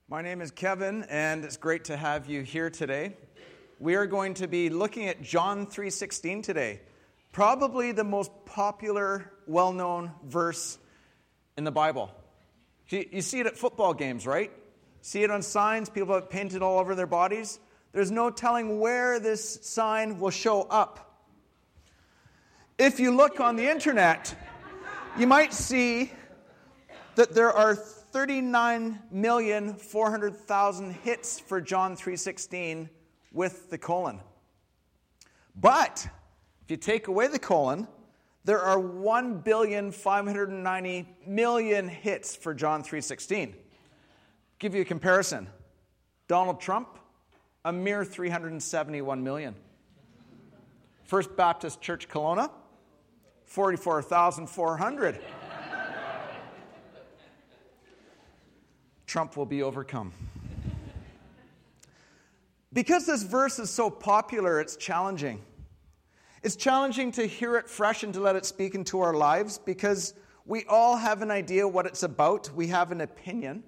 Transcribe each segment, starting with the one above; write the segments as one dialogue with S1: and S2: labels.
S1: My name is Kevin, and it's great to have you here today. We are going to be looking at John 3:16 today. Probably the most popular, well-known verse in the Bible. You see it at football games, right? See it on signs, people have it painted all over their bodies. There's no telling where this sign will show up. If you look on the internet, you might see that there are 39,400,000 hits for John 3:16 with the colon. But if you take away the colon, there are 1,590,000,000 hits for John 3:16. Give you a comparison. Donald Trump, a mere 371 million. First Baptist Church Kelowna, 44,400. Trump will be overcome. Because this verse is so popular, it's challenging. It's challenging to hear it fresh and to let it speak into our lives because we all have an idea what it's about. We have an opinion.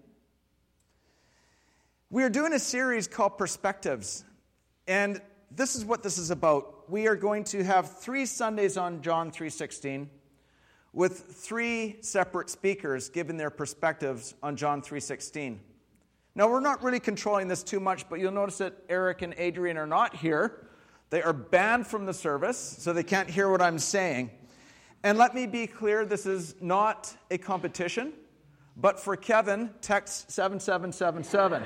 S1: We are doing a series called Perspectives, and this is what this is about. We are going to have 3 Sundays on John 3:16 with 3 separate speakers giving their perspectives on John 3:16. Now, we're not really controlling this too much, but you'll notice that Eric and Adrian are not here. They are banned from the service, so they can't hear what I'm saying. And let me be clear, this is not a competition, but for Kevin, text 7777.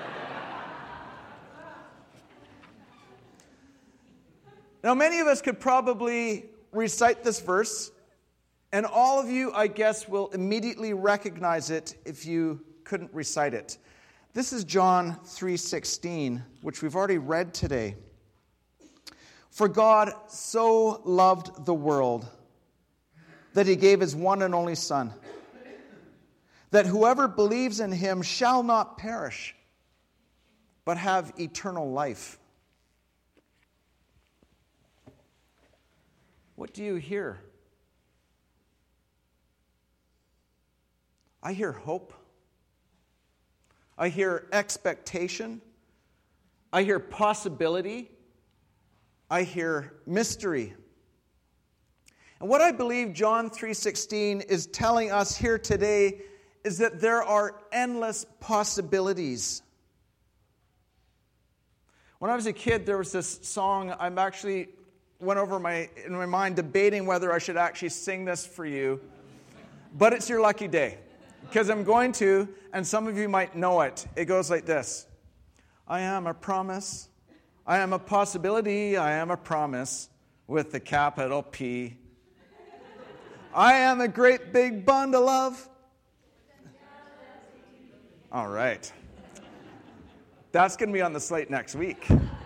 S1: Now, many of us could probably recite this verse, and all of you, I guess, will immediately recognize it if you couldn't recite it. This is John 3:16, which we've already read today. For God so loved the world that he gave his one and only Son, that whoever believes in him shall not perish, but have eternal life. What do you hear? I hear hope. I hear expectation. I hear possibility. I hear mystery. And what I believe John 3:16 is telling us here today is that there are endless possibilities. When I was a kid, there was this song. I'm actually went over in my mind debating whether I should actually sing this for you. But it's your lucky day. Because I'm going to, and some of you might know it. It goes like this. I am a promise. I am a possibility. I am a promise with the capital P. I am a great big bundle of. All right. That's going to be on the slate next week.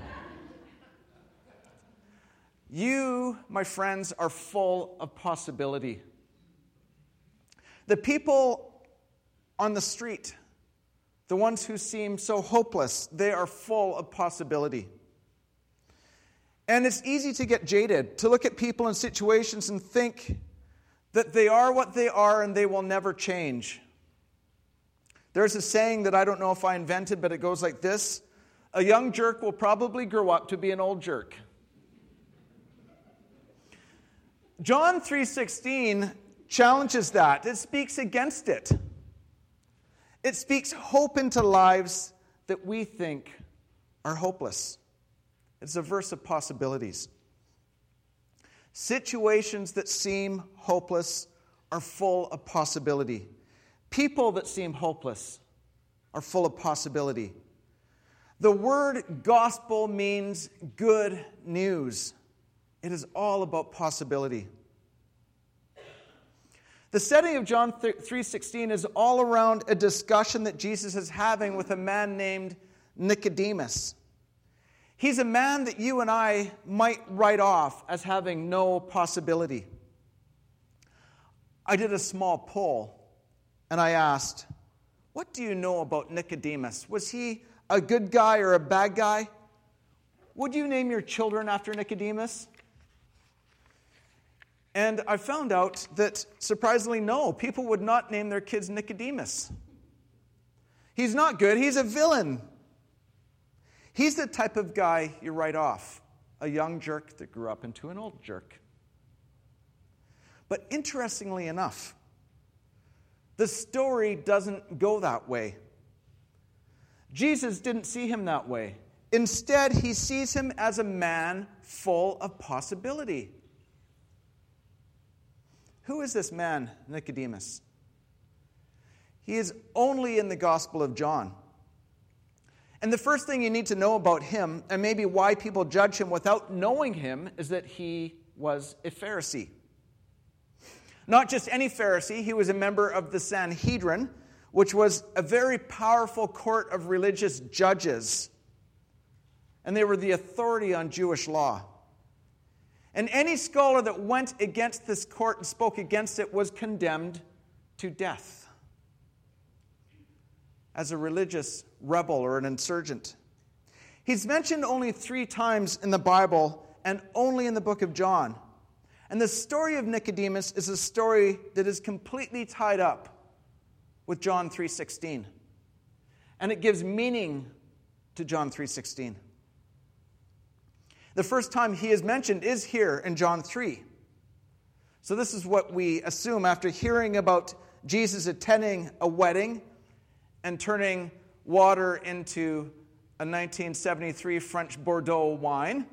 S1: You, my friends, are full of possibility. The people on the street, the ones who seem so hopeless, they are full of possibility. And it's easy to get jaded, to look at people in situations and think that they are what they are and they will never change. There's a saying that I don't know if I invented, but it goes like this. A young jerk will probably grow up to be an old jerk. John 3:16 challenges that. It speaks against it. It speaks hope into lives that we think are hopeless. It's a verse of possibilities. Situations that seem hopeless are full of possibility. People that seem hopeless are full of possibility. The word gospel means good news. It is all about possibility. The setting of John 3:16 is all around a discussion that Jesus is having with a man named Nicodemus. He's a man that you and I might write off as having no possibility. I did a small poll, and I asked, what do you know about Nicodemus? Was he a good guy or a bad guy? Would you name your children after Nicodemus? And I found out that, surprisingly, no, people would not name their kids Nicodemus. He's not good. He's a villain. He's the type of guy you write off, a young jerk that grew up into an old jerk. But interestingly enough, the story doesn't go that way. Jesus didn't see him that way. Instead, he sees him as a man full of possibility. Who is this man, Nicodemus? He is only in the Gospel of John. And the first thing you need to know about him, and maybe why people judge him without knowing him, is that he was a Pharisee. Not just any Pharisee, he was a member of the Sanhedrin, which was a very powerful court of religious judges. And they were the authority on Jewish law. And any scholar that went against this court and spoke against it was condemned to death as a religious rebel or an insurgent. He's mentioned only 3 times in the Bible and only in the book of John. And the story of Nicodemus is a story that is completely tied up with John 3:16. And it gives meaning to John 3:16. The first time he is mentioned is here in John 3. So this is what we assume after hearing about Jesus attending a wedding and turning water into a 1973 French Bordeaux wine.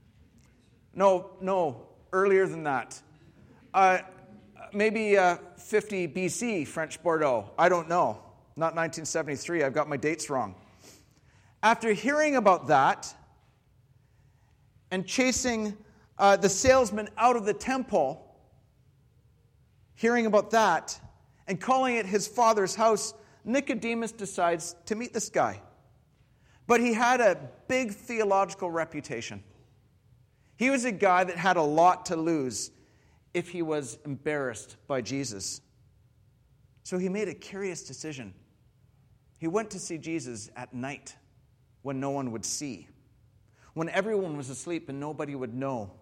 S1: No, earlier than that. Maybe 50 BC French Bordeaux. I don't know. Not 1973. I've got my dates wrong. After hearing about that and chasing the salesman out of the temple, hearing about that and calling it his father's house, Nicodemus decides to meet this guy. But he had a big theological reputation. He was a guy that had a lot to lose if he was embarrassed by Jesus. So he made a curious decision. He went to see Jesus at night when no one would see, when everyone was asleep and nobody would know.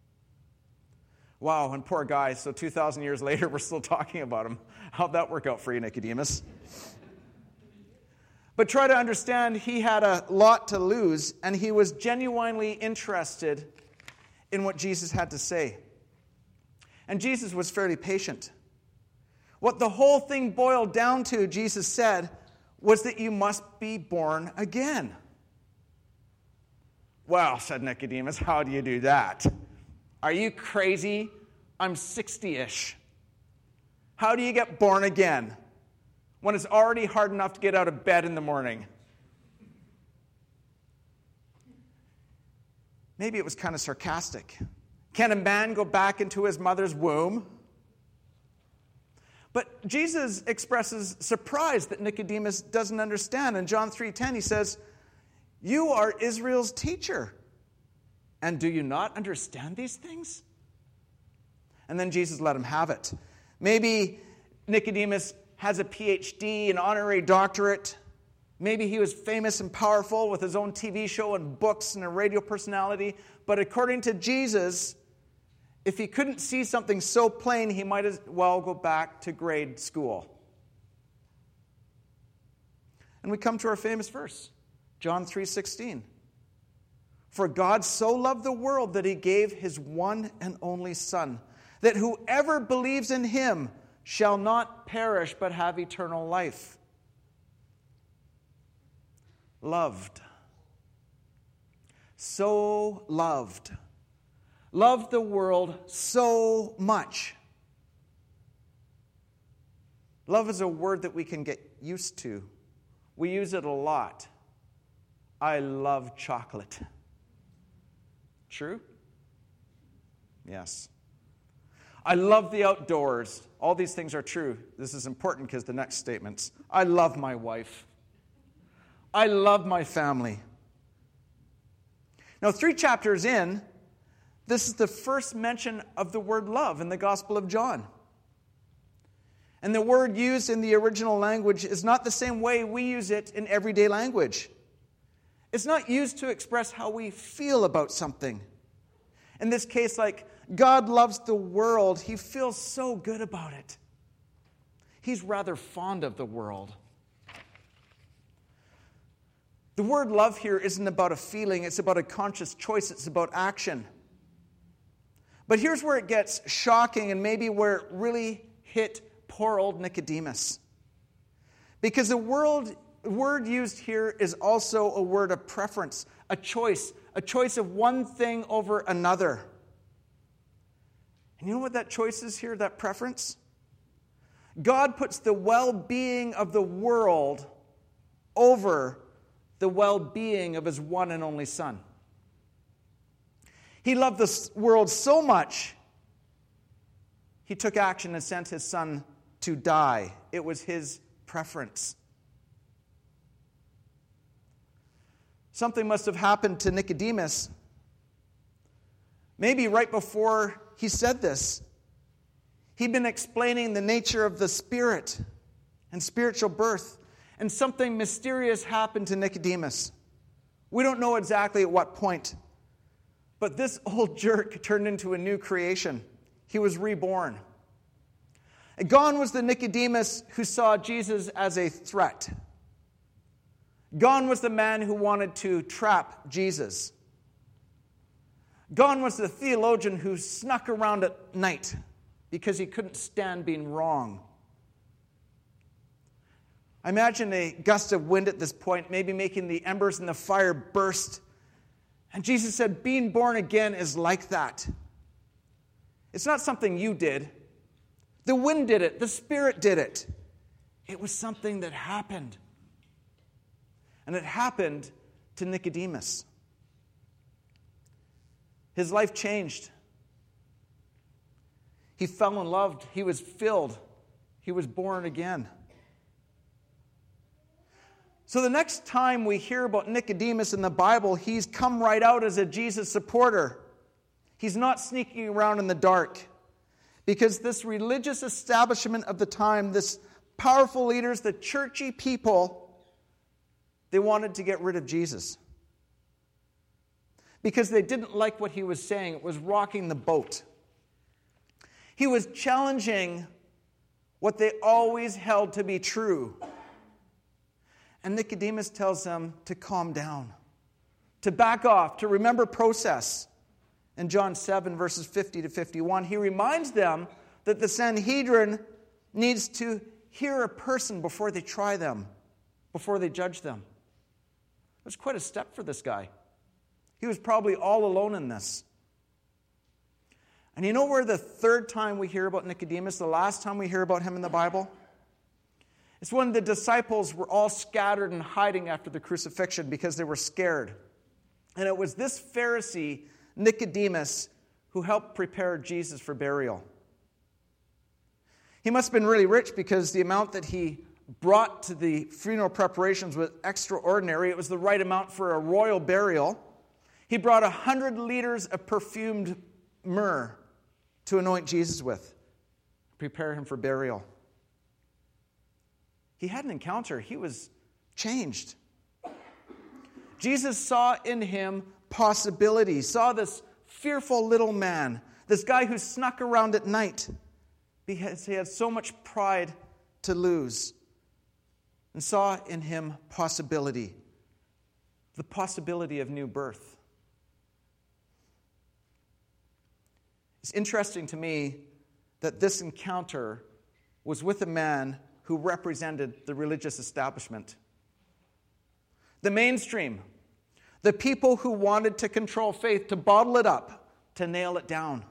S1: Wow, and poor guy, so 2,000 years later, we're still talking about him. How'd that work out for you, Nicodemus? But try to understand, he had a lot to lose, and he was genuinely interested in what Jesus had to say. And Jesus was fairly patient. What the whole thing boiled down to, Jesus said, was that you must be born again. Well, said Nicodemus, how do you do that? Are you crazy? I'm 60-ish. How do you get born again when it's already hard enough to get out of bed in the morning? Maybe it was kind of sarcastic. Can a man go back into his mother's womb? But Jesus expresses surprise that Nicodemus doesn't understand. In John 3:10, he says, "You are Israel's teacher, and do you not understand these things?" And then Jesus let him have it. Maybe Nicodemus has a PhD, an honorary doctorate. Maybe he was famous and powerful with his own TV show and books and a radio personality. But according to Jesus, if he couldn't see something so plain, he might as well go back to grade school. And we come to our famous verse, John 3:16. For God so loved the world that he gave his one and only Son, that whoever believes in him shall not perish but have eternal life. Loved. So loved. Loved the world so much. Love is a word that we can get used to. We use it a lot. I love chocolate. True? Yes. I love the outdoors. All these things are true. This is important because the next statements. I love my wife. I love my family. Now, 3 chapters in, this is the first mention of the word love in the Gospel of John. And the word used in the original language is not the same way we use it in everyday language. It's not used to express how we feel about something. In this case, like, God loves the world. He feels so good about it. He's rather fond of the world. The word love here isn't about a feeling, it's about a conscious choice, it's about action. But here's where it gets shocking and maybe where it really hit poor old Nicodemus. Because the word used here is also a word of preference, a choice of one thing over another. And you know what that choice is here, that preference? God puts the well-being of the world over the well-being of his one and only Son. He loved this world so much, he took action and sent his Son to die. It was his preference. Something must have happened to Nicodemus. Maybe right before he said this, he'd been explaining the nature of the Spirit and spiritual birth, and something mysterious happened to Nicodemus. We don't know exactly at what point, but this old jerk turned into a new creation. He was reborn. And gone was the Nicodemus who saw Jesus as a threat. Gone was the man who wanted to trap Jesus. Gone was the theologian who snuck around at night because he couldn't stand being wrong. I imagine a gust of wind at this point, maybe making the embers in the fire burst. And Jesus said, being born again is like that. It's not something you did. The wind did it. The Spirit did it. It was something that happened. And it happened to Nicodemus. His life changed. He fell in love. He was filled. He was born again. So the next time we hear about Nicodemus in the Bible, he's come right out as a Jesus supporter. He's not sneaking around in the dark. Because this religious establishment of the time, this powerful leaders, the churchy people, they wanted to get rid of Jesus. Because they didn't like what he was saying. It was rocking the boat. He was challenging what they always held to be true. And Nicodemus tells them to calm down, to back off, to remember process. In John 7, verses 50 to 51, he reminds them that the Sanhedrin needs to hear a person before they try them, before they judge them. It was quite a step for this guy. He was probably all alone in this. And you know where the third time we hear about Nicodemus, the last time we hear about him in the Bible? It's when the disciples were all scattered and hiding after the crucifixion because they were scared. And it was this Pharisee, Nicodemus, who helped prepare Jesus for burial. He must have been really rich because the amount that he brought to the funeral preparations was extraordinary. It was the right amount for a royal burial. He brought 100 liters of perfumed myrrh to anoint Jesus with, prepare him for burial. He had an encounter. He was changed. Jesus saw in him possibility, saw this fearful little man, this guy who snuck around at night because he had so much pride to lose, and saw in him possibility, the possibility of new birth. It's interesting to me that this encounter was with a man who represented the religious establishment. The mainstream, the people who wanted to control faith, to bottle it up, to nail it down.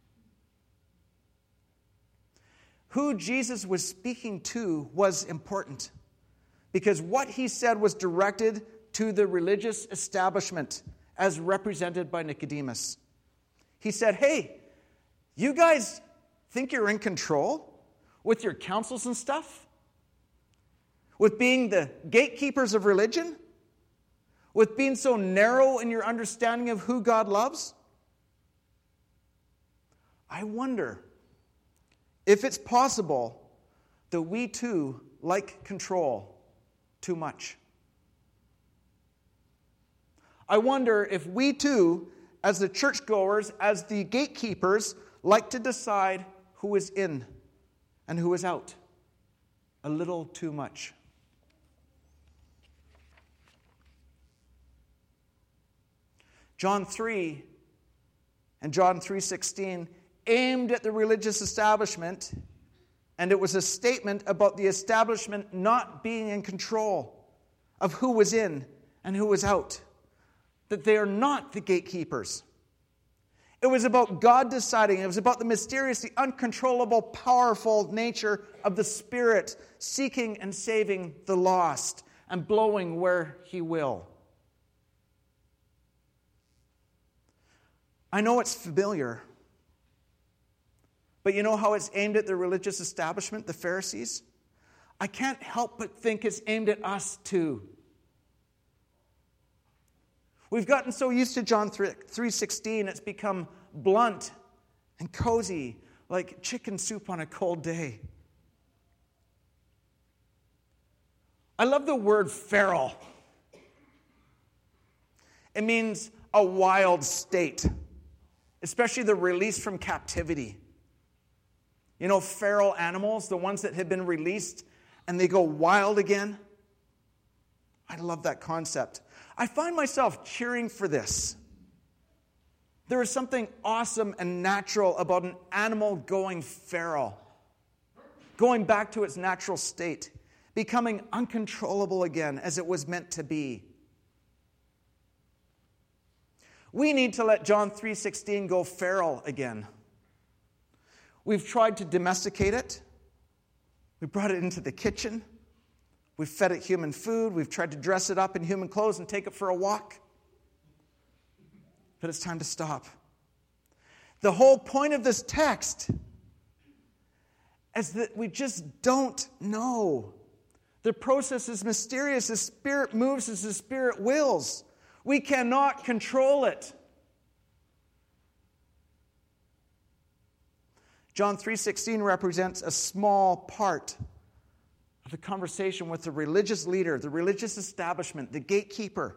S1: Who Jesus was speaking to was important because what he said was directed to the religious establishment as represented by Nicodemus. He said, hey, you guys think you're in control with your councils and stuff? With being the gatekeepers of religion? With being so narrow in your understanding of who God loves? I wonder if it's possible that we too like control too much. I wonder if we too, as the churchgoers, as the gatekeepers, like to decide who is in and who is out a little too much. John 3 and John 3:16 aimed at the religious establishment, and it was a statement about the establishment not being in control of who was in and who was out, that they are not the gatekeepers. It was about God deciding. It was about the mysterious, the uncontrollable, powerful nature of the Spirit seeking and saving the lost and blowing where He will. I know it's familiar, but you know how it's aimed at the religious establishment, the Pharisees? I can't help but think it's aimed at us too. We've gotten so used to John 3:16, it's become blunt and cozy, like chicken soup on a cold day. I love the word feral. It means a wild state, especially the release from captivity. You know, feral animals, the ones that have been released and they go wild again. I love that concept. I find myself cheering for this. There is something awesome and natural about an animal going feral, going back to its natural state, becoming uncontrollable again as it was meant to be. We need to let John 3:16 go feral again. We've tried to domesticate it. We brought it into the kitchen. We've fed it human food. We've tried to dress it up in human clothes and take it for a walk. But it's time to stop. The whole point of this text is that we just don't know. The process is mysterious. The Spirit moves as the Spirit wills. We cannot control it. John 3:16 represents a small part of the conversation with the religious leader, the religious establishment, the gatekeeper.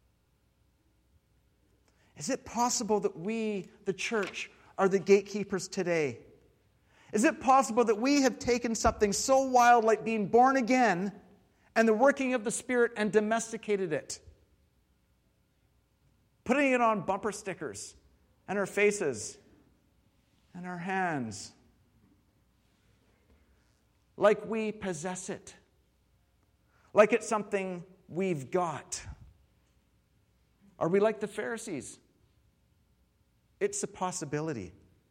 S1: Is it possible that we, the church, are the gatekeepers today? Is it possible that we have taken something so wild like being born again and the working of the Spirit and domesticated it? Putting it on bumper stickers and our faces and our hands. Like we possess it. Like it's something we've got. Are we like the Pharisees? It's a possibility.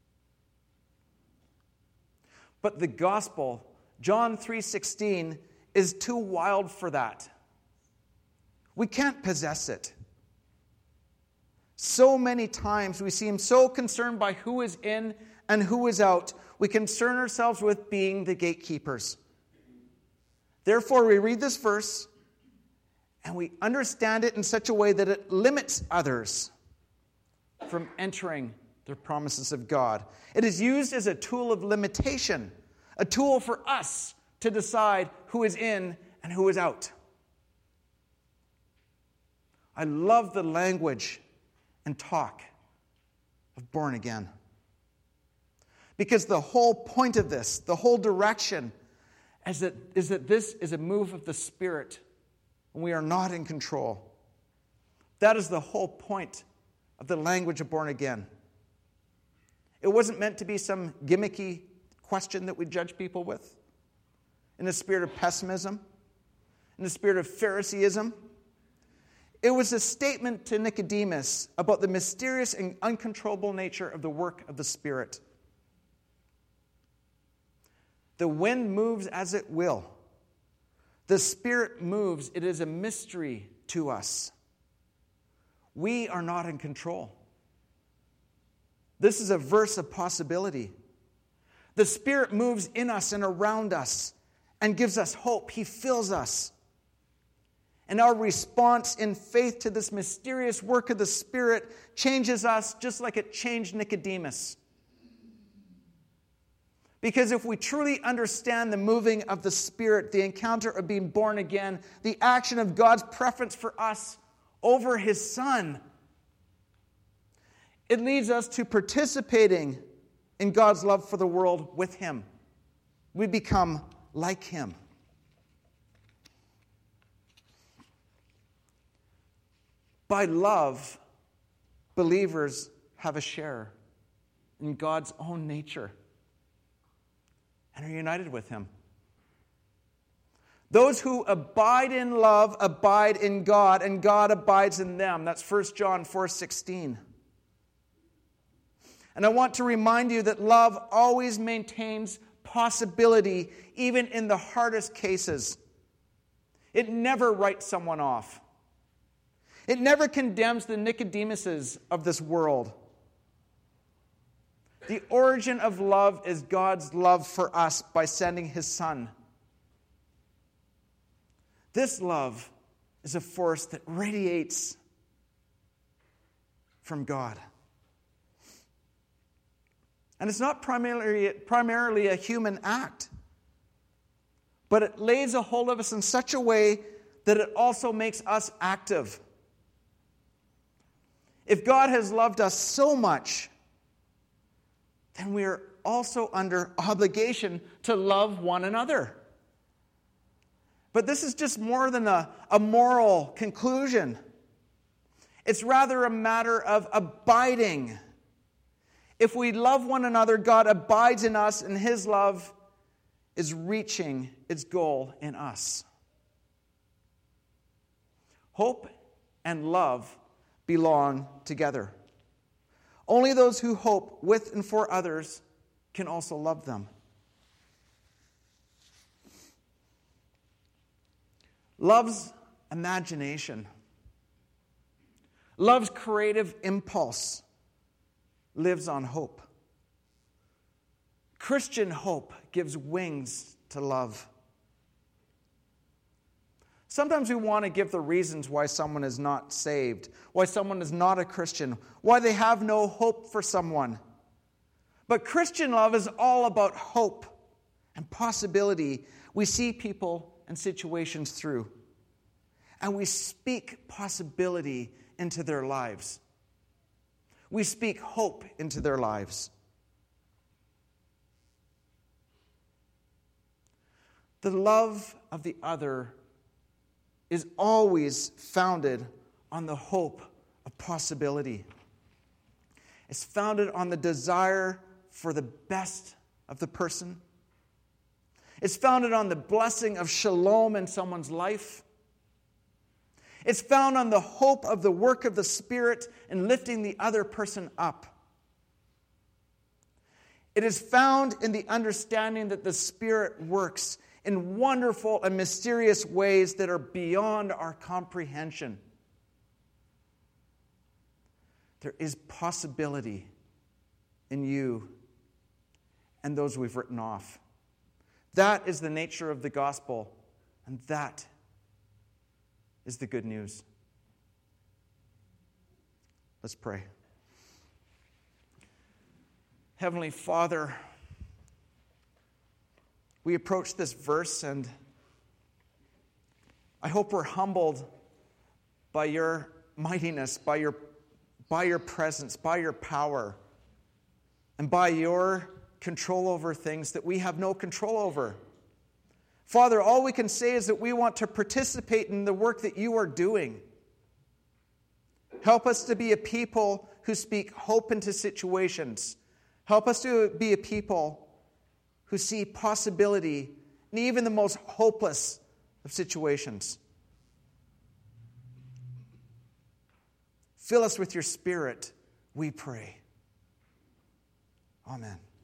S1: But the gospel, John 3:16, is too wild for that. We can't possess it. So many times we seem so concerned by who is in and who is out. We concern ourselves with being the gatekeepers. Therefore, we read this verse and we understand it in such a way that it limits others from entering the promises of God. It is used as a tool of limitation, a tool for us to decide who is in and who is out. I love the language and talk of born again. Because the whole point of this, the whole direction, is that this is a move of the Spirit when we are not in control. That is the whole point of the language of born again. It wasn't meant to be some gimmicky question that we judge people with in the spirit of pessimism, in the spirit of Phariseeism. It was a statement to Nicodemus about the mysterious and uncontrollable nature of the work of the Spirit. The wind moves as it will. The Spirit moves. It is a mystery to us. We are not in control. This is a verse of possibility. The Spirit moves in us and around us and gives us hope. He fills us. And our response in faith to this mysterious work of the Spirit changes us just like it changed Nicodemus. Because if we truly understand the moving of the Spirit, the encounter of being born again, the action of God's preference for us over His Son, it leads us to participating in God's love for the world with Him. We become like Him. By love, believers have a share in God's own nature and are united with him. Those who abide in love abide in God, and God abides in them. That's 1 John 4:16. And I want to remind you that love always maintains possibility, even in the hardest cases. It never writes someone off. It never condemns the Nicodemuses of this world. The origin of love is God's love for us by sending his Son. This love is a force that radiates from God. And it's not primarily a human act, but it lays a hold of us in such a way that it also makes us active. If God has loved us so much, then we are also under obligation to love one another. But this is just more than a moral conclusion. It's rather a matter of abiding. If we love one another, God abides in us, and his love is reaching its goal in us. Hope and love belong together. Only those who hope with and for others can also love them. Love's imagination, love's creative impulse lives on hope. Christian hope gives wings to love. Sometimes we want to give the reasons why someone is not saved, why someone is not a Christian, why they have no hope for someone. But Christian love is all about hope and possibility. We see people and situations through, and we speak possibility into their lives. We speak hope into their lives. The love of the other is always founded on the hope of possibility. It's founded on the desire for the best of the person. It's founded on the blessing of shalom in someone's life. It's found on the hope of the work of the Spirit in lifting the other person up. It is found in the understanding that the Spirit works in wonderful and mysterious ways that are beyond our comprehension. There is possibility in you and those we've written off. That is the nature of the gospel, and that is the good news. Let's pray. Heavenly Father, we approach this verse, and I hope we're humbled by your mightiness, by your presence, by your power, and by your control over things that we have no control over. Father, all we can say is that we want to participate in the work that you are doing. Help us to be a people who speak hope into situations. Help us to be a people who see possibility in even the most hopeless of situations. Fill us with your Spirit, we pray. Amen.